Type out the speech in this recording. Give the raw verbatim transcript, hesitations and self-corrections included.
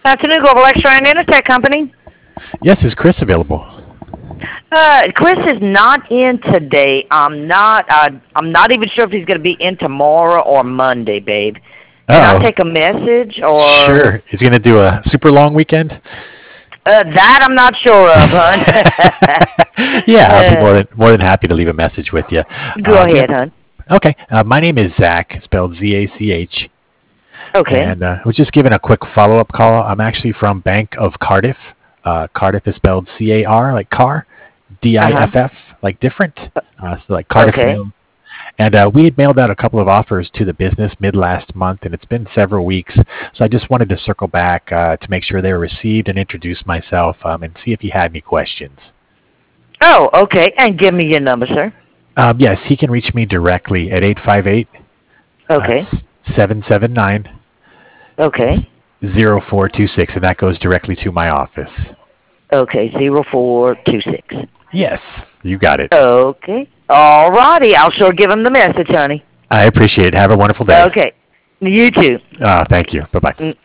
Afternoon, Global X-Ray and Intertech Company. Yes, is Chris available? Uh, Chris is not in today. I'm not. Uh, I'm not even sure if he's going to be in tomorrow or Monday, babe. Can I Oh, take a message or? sure. He's going to do a super long weekend? Uh, that I'm not sure of, hon. Yeah, I'll be more uh, than more than happy to leave a message with you. go Uh, do you ahead, have, hon. okay, uh, my name is Zach, spelled Z A C H, Okay. and uh, I was just giving a quick follow-up call. I'm actually from Bank of Cardiff. Uh, Cardiff is spelled C A R, like car, Uh huh. D I F F, like different, uh, so like Cardiff Okay. Mail. And uh, we had mailed out a couple of offers to the business mid last month, and it's been several weeks. So I just wanted to circle back uh, to make sure they were received and introduce myself um, and see if you had any questions. Oh, okay. And give me your number, sir. Um, yes, he can reach me directly at eight five eight, Okay. seven seven nine, Okay. zero four two six, and that goes directly to my office. Okay. Zero four two six. Yes, you got it. Okay. All righty. I'll sure give him the message, honey. I appreciate it. Have a wonderful day. Okay. You too. Uh, thank you. Bye bye. Mm.